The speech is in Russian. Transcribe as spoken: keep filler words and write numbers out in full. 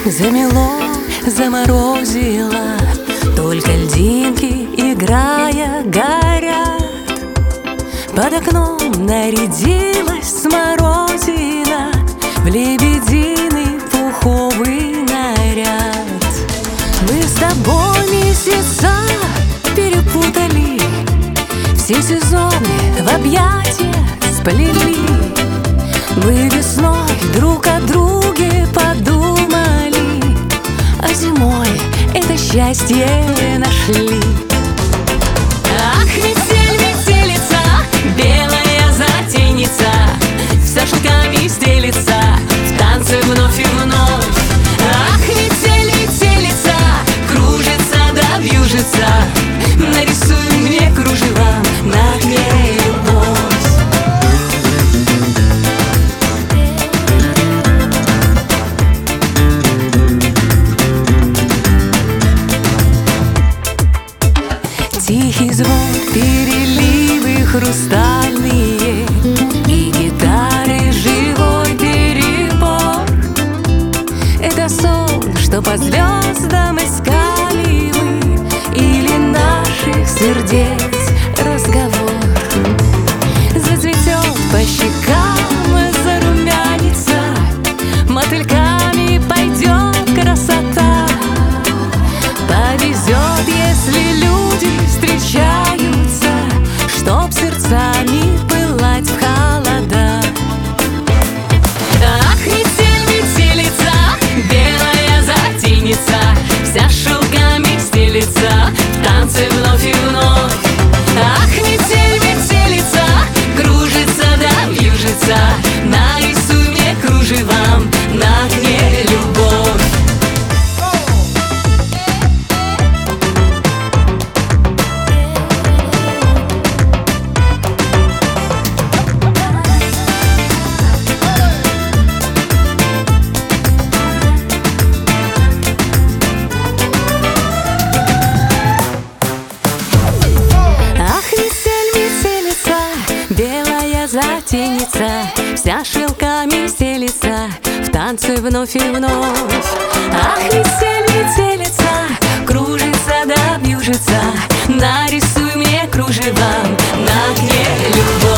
Замело, заморозило, только льдинки, играя, горят. Под окном нарядилась смородина в лебединый пуховый наряд. Мы с тобой месяца перепутали, все сезоны в объятия сплели. Мы весной друг о друге подумали, а зимой это счастье нашли. Ах, метель, метелица, белая затейница, вся шелками стелится в танце вновь и вновь. Ах, метель, метелица, кружится да вьюжится, нарисуй мне кружева на окне любовь. Тихий звон, переливы хрустальные и гитары живой перебор. Это сон, что по звездам искали мы, или наших сердец разговор. Зацветет по щекам, зарумянится, мотыльками пойдет красота. Повезет, если люди встречаются, чтоб сердцами пылать в холода. Ах, метель, метелица, белая затейница, вся шелками стелится в танце вновь и вновь. Ах, метель, метелица, кружится да вьюжится, нарисуй мне кружевам на окне любовь. Белая затейница, вся шелками стелится в танце вновь и вновь. Ах, метель, метелица, кружится да вьюжится, нарисуй мне кружевам на окне любовь.